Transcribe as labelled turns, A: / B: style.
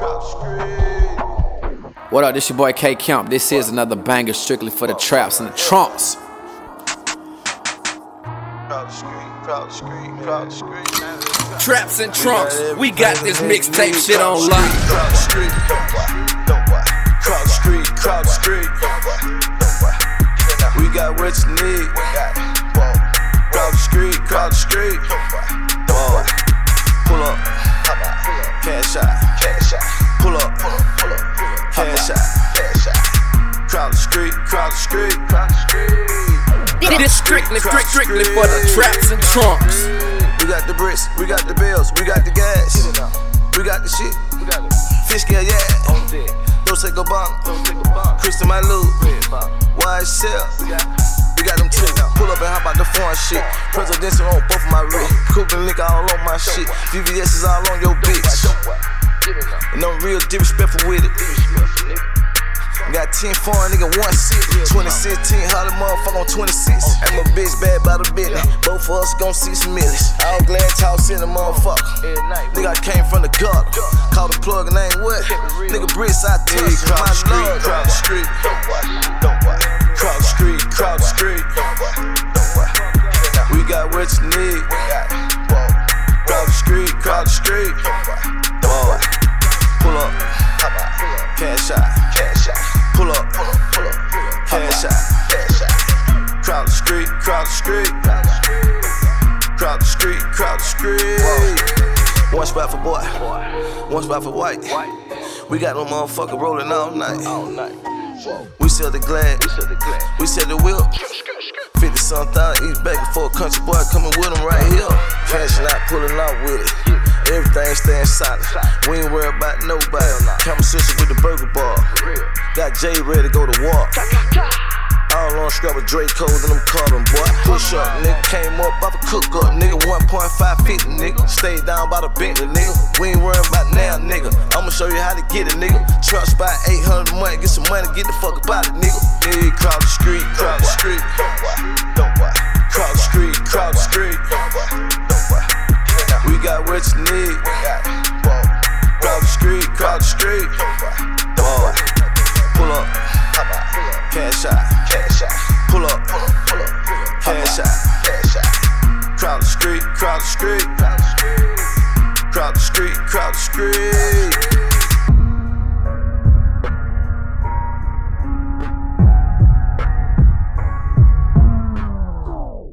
A: What up, this your boy K Kemp. This is another banger strictly for the traps and the trunks. Traps and trunks, we got this mixtape shit on lock.
B: Crowd street, we got what you need. Crowd street, whoa. Pull up, cash out, pull up, cash out. Crowd street.
A: This strictly for the traps and trunks.
B: We got the bricks, we got the bills, we got the gas, we got the shit. Fish scale, yeah. Don't take a bump. Kristen my loot. YSL. We got them two. Pull up and hop out the foreign shit. Presidential on both of my wrists. Cooking liquor all on my shit. VVS is all on your bitch. And I'm real disrespectful with it. Got 10 foreign nigga, 1 6. 2016, holla motherfucker on 26. And my bitch bad by the business. Both of us gon' see some millions. All glad toss in the motherfucker. Nigga, I came from the gutter. Call the plug and ain't what? Nigga, bricks I touch. Crowd street. We got what you need. Crowd street. Whoa. Pull up. Cash out. Pull up, cash out. Crowd street. One spot for boy, one spot for white. We got no motherfucker rolling all night. We sell the glad, we sell the wheel. 50-something each back for a country boy coming with him right here. Cashing out, pulling out with it. Everything staying solid. We ain't worried about nobody. Conversation with the burger bar. Got Jay ready to go to war. All on scrub with Drake codes and them carbon, boy. Push up, nigga. Came up off a cook up, nigga. 1.550, nigga. Stayed down by the Bentley, nigga. We ain't worried about now, nigga. I'ma show you how to get it, nigga. Truck spot 800 a month. Get some money, get the fuck about it, nigga. Yeah, crowd the street. We got what you need. Crowd the street. Whoa. Pull up. Cash out. Pull up. Cash out. Crowd the street.